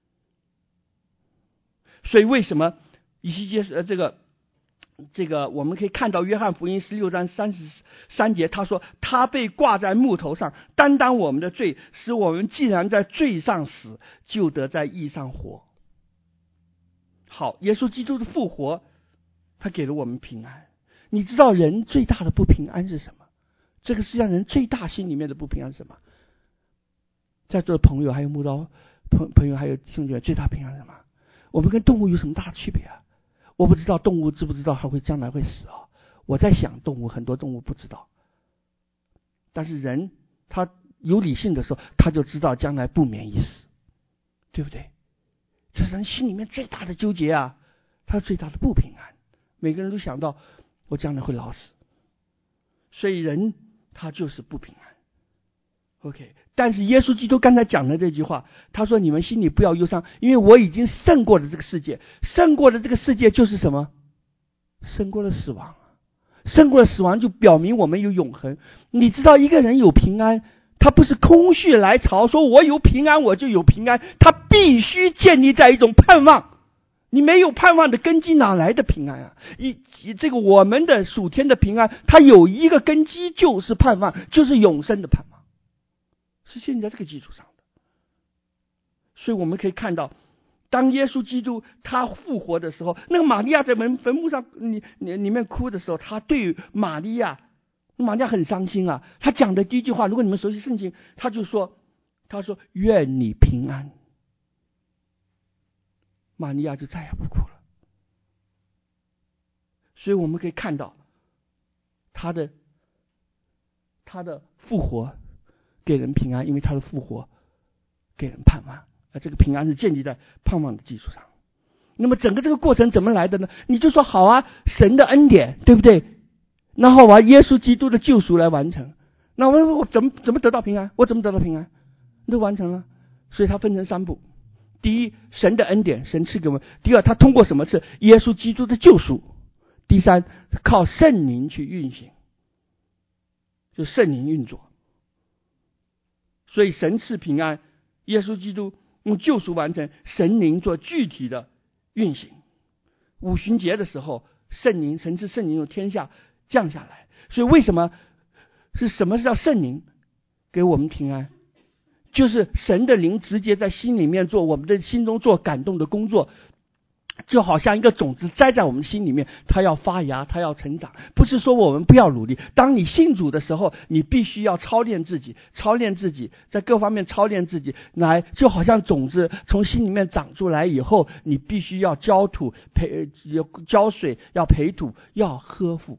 所以为什么以西结这个我们可以看到约翰福音16章33节，他说他被挂在木头上，担当我们的罪，使我们既然在罪上死，就得在义上活。好，耶稣基督的复活，他给了我们平安。你知道人最大的不平安是什么？这个世界上人最大心里面的不平安是什么？在座的朋友还有慕道朋友还有兄弟们，最大平安是什么？我们跟动物有什么大的区别啊？我不知道动物知不知道它会将来会死啊？我在想很多动物不知道，但是人他有理性的时候，他就知道将来不免一死，对不对？这是人心里面最大的纠结啊，他最大的不平安。每个人都想到我将来会老死，所以人他就是不平安。OK， 但是耶稣基督刚才讲的这句话，他说你们心里不要忧伤，因为我已经胜过了这个世界。胜过了这个世界就是什么？胜过了死亡。胜过了死亡就表明我们有永恒。你知道一个人有平安，他不是空穴来潮，说我有平安我就有平安，他必须建立在一种盼望。你没有盼望的根基哪来的平安啊？这个我们的属天的平安，它有一个根基，就是盼望，就是永生的盼望，是建立在这个基础上的。所以我们可以看到，当耶稣基督他复活的时候，那个玛利亚在坟墓上里面哭的时候，他对玛利亚很伤心啊。他讲的第一句话，如果你们熟悉圣经，他说愿你平安。玛利亚就再也不哭了。所以我们可以看到他的复活给人平安，因为他的复活给人盼望，而这个平安是建立在盼望的基础上。那么整个这个过程怎么来的呢？你就说好啊，神的恩典，对不对？然后耶稣基督的救赎来完成。那我怎么得到平安？我怎么得到平安？都完成了。所以它分成3步。第一，神的恩典，神赐给我们；第二，他通过什么赐？耶稣基督的救赎；第三，靠圣灵去运行，就圣灵运作。所以神赐平安，耶稣基督用救赎完成，神灵做具体的运行。五旬节的时候，神赐圣灵从天下降下来。所以为什么是叫圣灵给我们平安？就是神的灵直接在心里面做，我们的心中做感动的工作，就好像一个种子栽在我们心里面，它要发芽，它要成长。不是说我们不要努力，当你信主的时候，你必须要操练自己，在各方面操练自己，来就好像种子从心里面长出来以后，你必须要浇土、浇水，要培土，要呵护，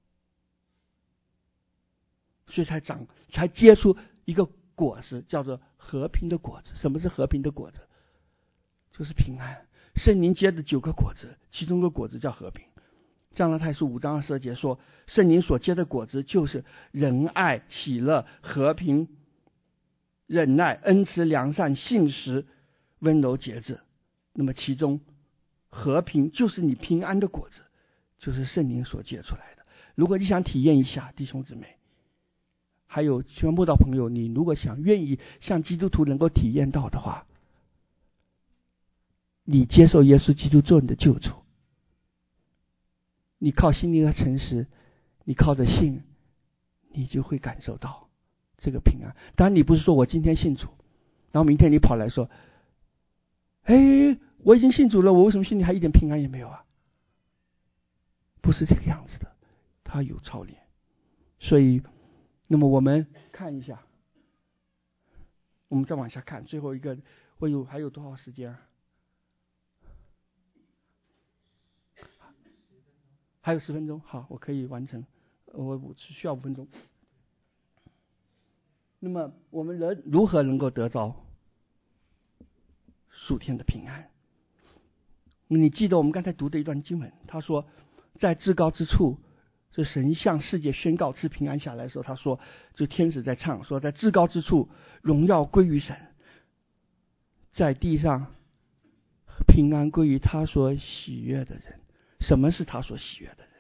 所以才结出一个果实，叫做和平的果子。什么是和平的果子？就是平安。圣灵结的9个果子，其中一个果子叫和平。加拉太书5章22节说，圣灵所结的果子就是仁爱、喜乐、和平、忍耐、恩慈、良善、信实、温柔、节制。那么其中和平就是你平安的果子，就是圣灵所结出来的。如果你想体验一下，弟兄姊妹，还有全部的朋友，你如果愿意像基督徒能够体验到的话，你接受耶稣基督做你的救主，你靠心灵和诚实，你靠着信，你就会感受到这个平安。当然你不是说我今天信主，然后明天你跑来说，我已经信主了，我为什么心里还一点平安也没有啊？不是这个样子的，他有操练。所以那么我们看一下，我们再往下看最后一个，还有多少时间啊？还有10分钟，好，我可以完成，我只需要5分钟。那么我们如何能够得着属天的平安？你记得我们刚才读的一段经文，他说在至高之处这神向世界宣告赐平安下来的时候，他说，就天使在唱说，在至高之处荣耀归于神，在地上平安归于他所喜悦的人。什么是他所喜悦的人？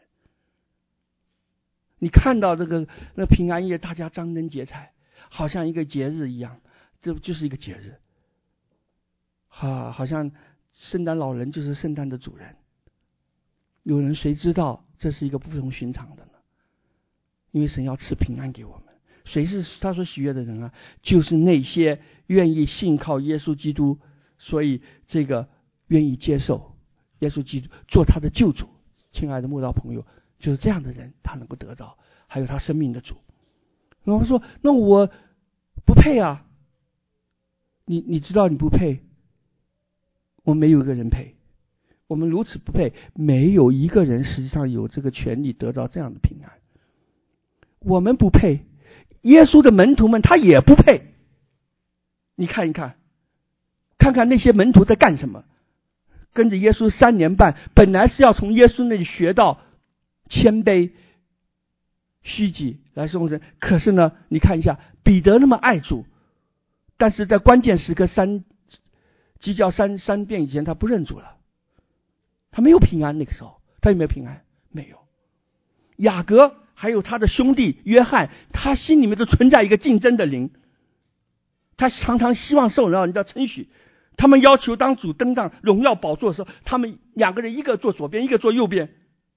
你看到那平安夜，大家张灯结彩，好像一个节日一样，这就是一个节日。好像圣诞老人就是圣诞的主人。有人谁知道这是一个不同寻常的呢？因为神要赐平安给我们。谁是他所喜悦的人啊？就是那些愿意信靠耶稣基督，所以这个愿意接受耶稣基督做他的救主。亲爱的慕道朋友，就是这样的人，他能够得到还有他生命的主。然后说，那我不配啊。你知道你不配，我没有一个人配，我们如此不配，没有一个人实际上有这个权利得到这样的平安。我们不配，耶稣的门徒们他也不配。你看一看，看看那些门徒在干什么？跟着耶稣3年半，本来是要从耶稣那里学到谦卑、虚己来侍奉神，可是呢，你看一下，彼得那么爱主，但是在关键时刻鸡叫三遍以前，他不认主了，他没有平安。那个时候他有没有平安？没有。雅各还有他的兄弟约翰，他心里面都存在一个竞争的灵，他常常希望受人家称许。他们要求当主登上荣耀宝座的时候，他们2个人，一个坐左边，一个坐右边。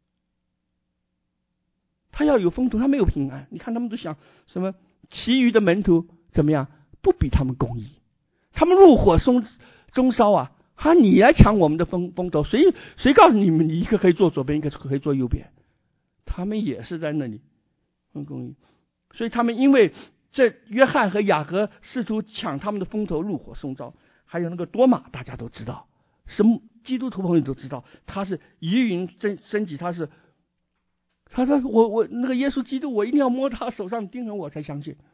他要有风头，他没有平安。你看他们都想什么？其余的门徒怎么样？不比他们公义，他们怒火中烧啊！你来抢我们的风头，谁告诉你们你一个可以坐左边，一个可以坐右边？他们也是在那里公义，所以他们因为这约翰和雅各试图抢他们的风头，怒火中烧。还有那个多马，大家都知道，基督徒朋友都知道，他是疑云升级，他说我那个耶稣基督，我一定要摸他手上钉痕，我才相信。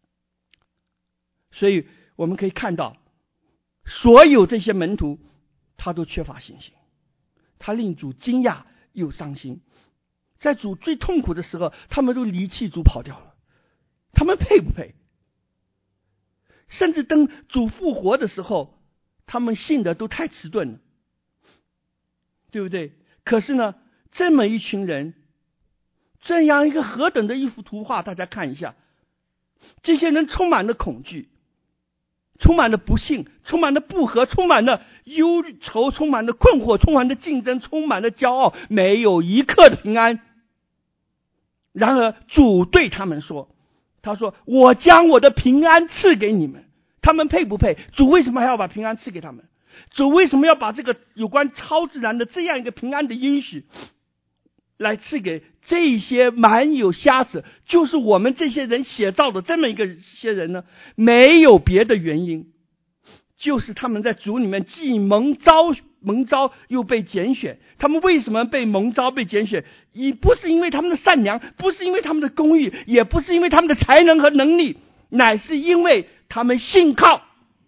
所以我们可以看到，所有这些门徒，他都缺乏信心，他令主惊讶又伤心。在主最痛苦的时候，他们都离弃主跑掉了。他们配不配？甚至等主复活的时候，他们信的都太迟钝了，对不对？可是呢，这么一群人，这样一个何等的一幅图画，大家看一下，这些人充满了恐惧，充满了不幸，充满了不和，充满了忧愁，充满了困惑，充满了竞争，充满了骄傲，没有一刻的平安。然而主对他们说，他说，我将我的平安赐给你们。他们配不配？主为什么还要把平安赐给他们？主为什么要把这个有关超自然的这样一个平安的应许来赐给这些满有瞎子，就是我们这些人写照的这么一些人呢？没有别的原因，就是他们在主里面既蒙召又被拣选。他们为什么被蒙召被拣选？不是因为他们的善良，不是因为他们的公义，也不是因为他们的才能和能力，乃是因为他们信靠。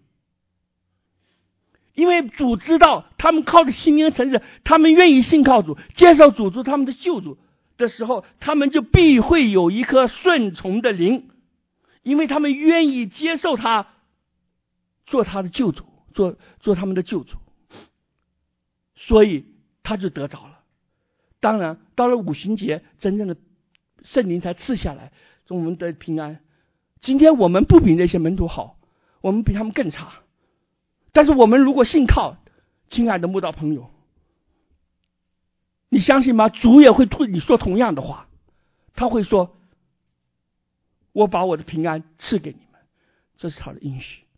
因为主知道他们靠着心灵诚实，他们愿意信靠主，接受主做他们的救主的时候，他们就必会有一颗顺从的灵，因为他们愿意接受他做他的救主，做他们的救主，所以他就得着了。当然到了五旬节，真正的圣灵才赐下来我们的平安。今天我们不比那些门徒好，我们比他们更差，但是我们如果信靠，亲爱的慕道朋友，你相信吗？主也会对你说同样的话，他会说，我把我的平安赐给你们，这是他的应许。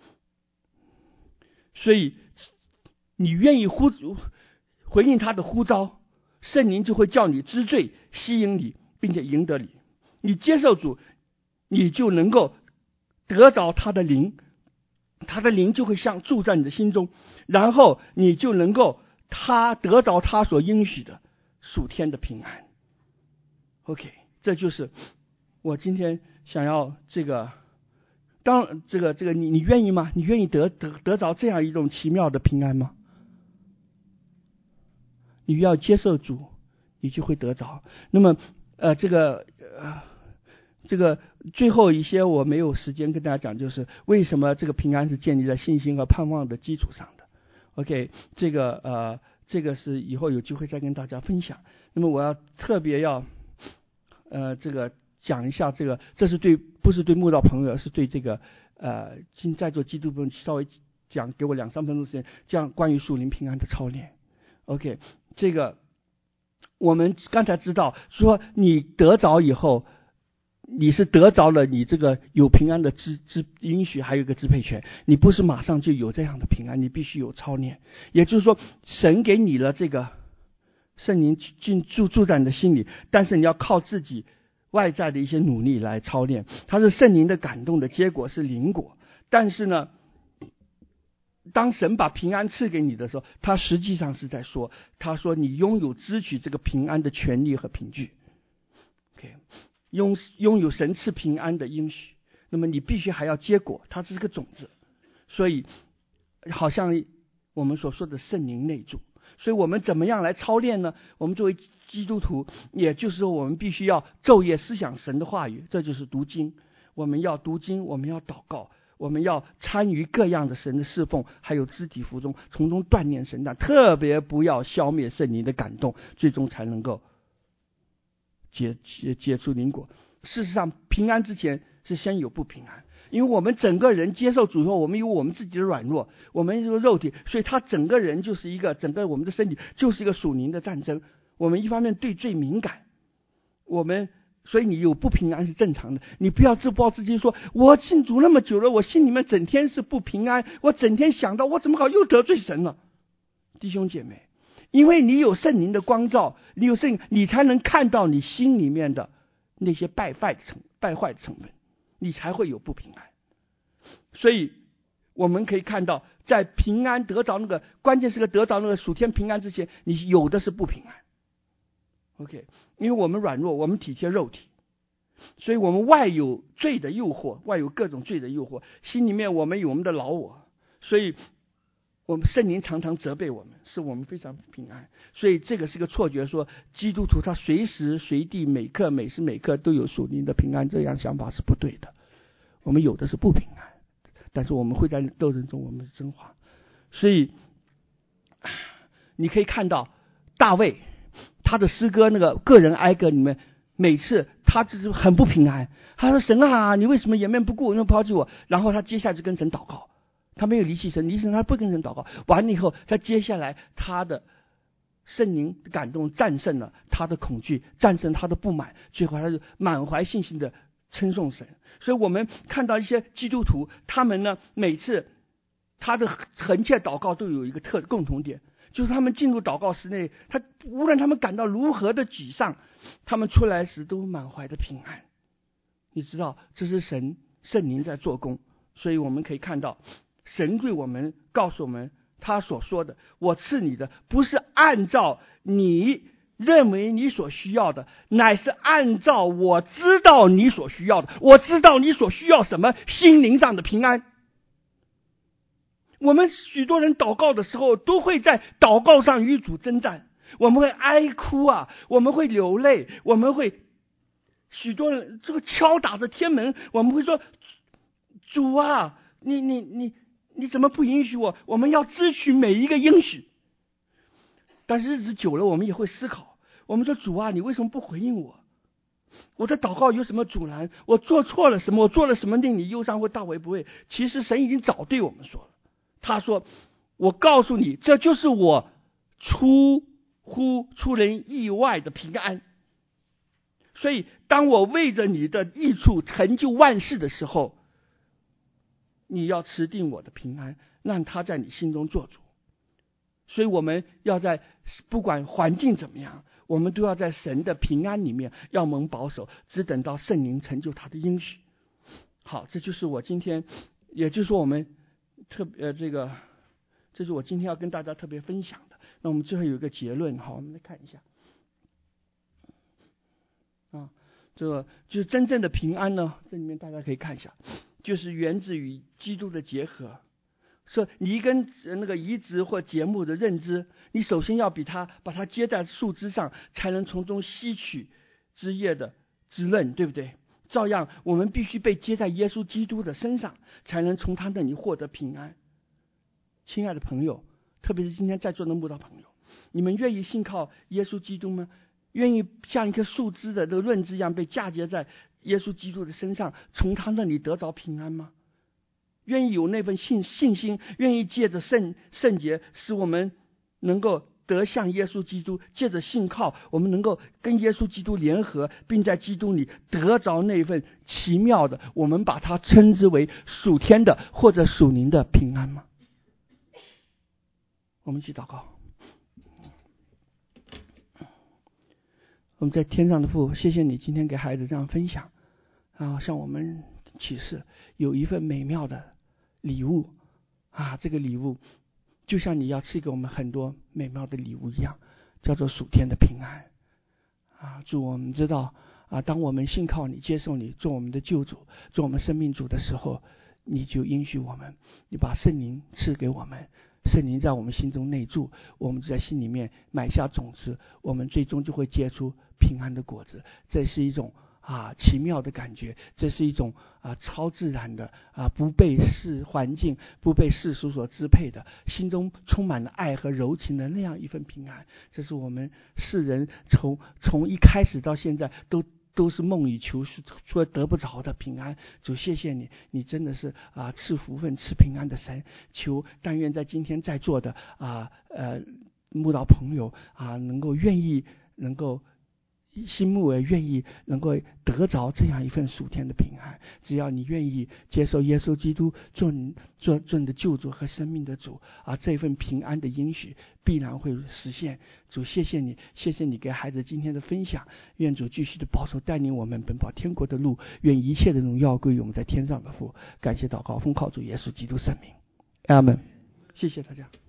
所以你愿意回应他的呼召，圣灵就会叫你知罪，吸引你，并且赢得你。你接受主，你就能够得着他的灵，他的灵就会像住在你的心中，然后你就能够得着他所应许的属天的平安。 OK， 这就是我今天想要你愿意吗？你愿意得着这样一种奇妙的平安吗？你要接受主，你就会得着。那么这个最后一些我没有时间跟大家讲，就是为什么这个平安是建立在信心和盼望的基础上的。OK， 这个是以后有机会再跟大家分享。那么我要特别要这个讲一下这是不是对慕道朋友，是对这个在座基督徒稍微讲，给我2-3分钟时间，讲关于属灵平安的操练。OK， 这个我们刚才知道说，你得着以后，你是得着了你这个有平安的允许，还有一个支配权。你不是马上就有这样的平安，你必须有操练。也就是说，神给你了这个圣灵住在你的心里，但是你要靠自己外在的一些努力来操练。它是圣灵的感动的结果，是灵果。但是呢，当神把平安赐给你的时候，他实际上是在说，他说你拥有支取这个平安的权利和凭据。OK， 拥有神赐平安的应许，那么你必须还要结果，它是个种子。所以好像我们所说的圣灵内住，所以我们怎么样来操练呢？我们作为基督徒，也就是说我们必须要昼夜思想神的话语，这就是读经。我们要读经，我们要祷告，我们要参与各样的神的侍奉，还有肢体服从，从中锻炼神的，特别不要消灭圣灵的感动，最终才能够结出灵果。事实上，平安之前是先有不平安，因为我们整个人接受主以后，我们有我们自己的软弱，我们这个肉体，所以他整个人就是一个，整个我们的身体就是一个属灵的战争。我们一方面对罪敏感，所以你有不平安是正常的。你不要自暴自弃，说我信主那么久了，我心里面整天是不平安，我整天想到我怎么好又得罪神了。弟兄姐妹，因为你有圣灵的光照，你有圣灵，你才能看到你心里面的那些败坏的成分，你才会有不平安。所以我们可以看到，在平安得着关键是得着属天平安之前，你有的是不平安。OK， 因为我们软弱，我们体贴肉体，所以我们外有罪的诱惑，外有各种罪的诱惑，心里面我们有我们的老我，所以我们圣灵常常责备我们，使我们非常平安。所以这个是个错觉，说基督徒他随时随地每刻每时每刻都有属灵的平安，这样想法是不对的。我们有的是不平安，但是我们会在斗争中我们是真话。所以你可以看到大卫他的诗歌个人哀歌里面，每次他就是很不平安，他说神啊，你为什么掩面不顾，又抛弃我？然后他接下来就跟神祷告，他没有离弃神，他不跟神祷告。完了以后，他接下来他的圣灵感动战胜了他的恐惧，战胜他的不满，最后他就满怀信心的称颂神。所以我们看到一些基督徒，他们呢每次他的恳切祷告都有一个共同点，就是他们进入祷告室内，无论他们感到如何的沮丧，他们出来时都满怀的平安。你知道这是圣灵在做工。所以我们可以看到神对我们告诉我们他所说的，我赐你的不是按照你认为你所需要的，乃是按照我知道你所需要的。我知道你所需要什么，心灵上的平安。我们许多人祷告的时候，都会在祷告上与主征战，我们会哀哭啊，我们会流泪，我们会许多人这个敲打着天门，我们会说主啊，你怎么不允许我？我们要支取每一个应许。但是日子久了，我们也会思考，我们说主啊，你为什么不回应我？我的祷告有什么阻拦？我做错了什么？我做了什么令你忧伤或大为不会？其实神已经早对我们说了，他说我告诉你，这就是我出人意外的平安。所以当我为着你的益处成就万事的时候，你要持定我的平安，让他在你心中做主。所以我们要在不管环境怎么样，我们都要在神的平安里面要蒙保守，只等到圣灵成就他的应许。好，这就是我今天，也就是说我们这是我今天要跟大家特别分享的。那我们最后有一个结论，好，我们来看一下这个就是真正的平安呢，这里面大家可以看一下，就是源自于基督的结合。说你跟移植或节目的认知，你首先要把它接在树枝上，才能从中吸取之业的滋润，对不对？照样我们必须被接在耶稣基督的身上，才能从他那里获得平安。亲爱的朋友，特别是今天在座的慕道朋友，你们愿意信靠耶稣基督吗？愿意像一棵树枝的这个论枝一样被嫁接在耶稣基督的身上，从他那里得着平安吗？愿意有那份信心，愿意借着圣洁使我们能够得向耶稣基督，借着信靠我们能够跟耶稣基督联合，并在基督里得着那份奇妙的，我们把它称之为属天的或者属灵的平安吗？我们一起祷告。我们在天上的父，谢谢你今天给孩子这样分享，向我们启示有一份美妙的礼物这个礼物就像你要赐给我们很多美妙的礼物一样，叫做属天的平安主，我们知道当我们信靠你，接受你做我们的救主，做我们生命主的时候，你就应许我们，你把圣灵赐给我们，圣灵在我们心中内住，我们就在心里面埋下种子，我们最终就会结出平安的果子。这是一种奇妙的感觉，这是一种超自然的不被环境不被世俗所支配的，心中充满了爱和柔情的那样一份平安。这是我们世人从一开始到现在都是梦以求说得不着的平安。主，谢谢你，你真的是赐福分赐平安的神。求但愿在今天在座的慕道朋友能够愿意能够心目也愿意能够得着这样一份属天的平安。只要你愿意接受耶稣基督做你的救主和生命的主这份平安的应许必然会实现。主，谢谢你，谢谢你给孩子今天的分享。愿主继续的保守带领我们奔跑天国的路，愿一切的荣耀归于我们在天上的父。感谢祷告奉靠主耶稣基督圣名，阿们。谢谢大家。